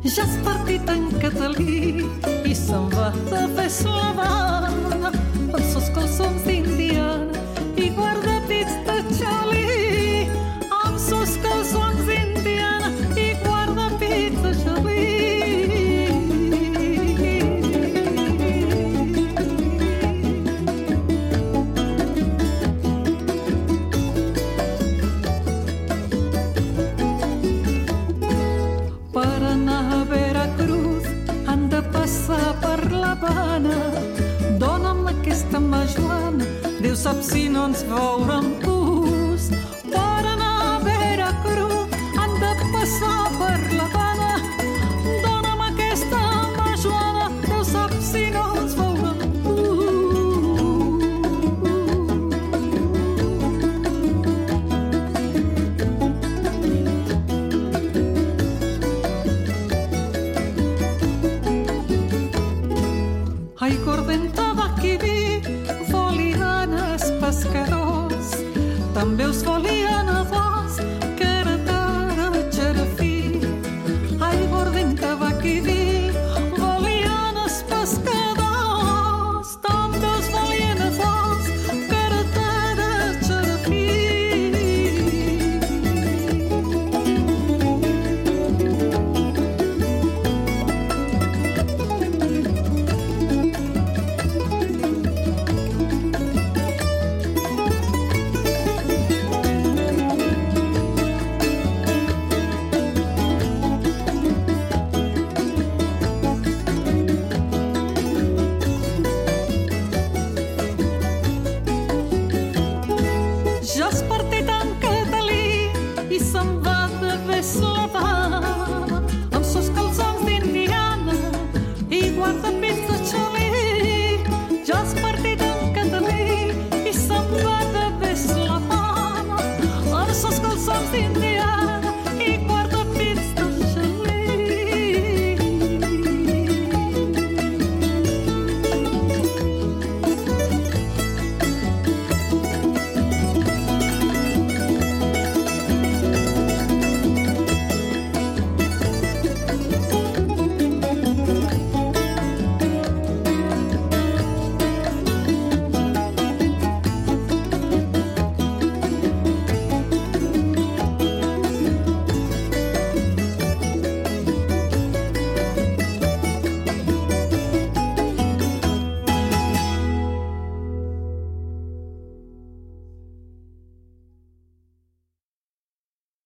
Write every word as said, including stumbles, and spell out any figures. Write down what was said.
ja has partit en Catalí i se'n va de festa a l'Havana amb sos calçons d'indiana i guardapits de xalí, amb sos calçons d'indiana i guardapits de xalí. Per anar a Veracruz han de passar per l'Havana. Dóna'm aquesta mà, Joana, Déu sap si no ens veurem pus. Per anar a Veracruz han de passar per l'Havana. Dóna'm aquesta mà, Joana, Déu sap si no ens veurem aiguardent, tabac i vi, folianes, pescadors, també us vol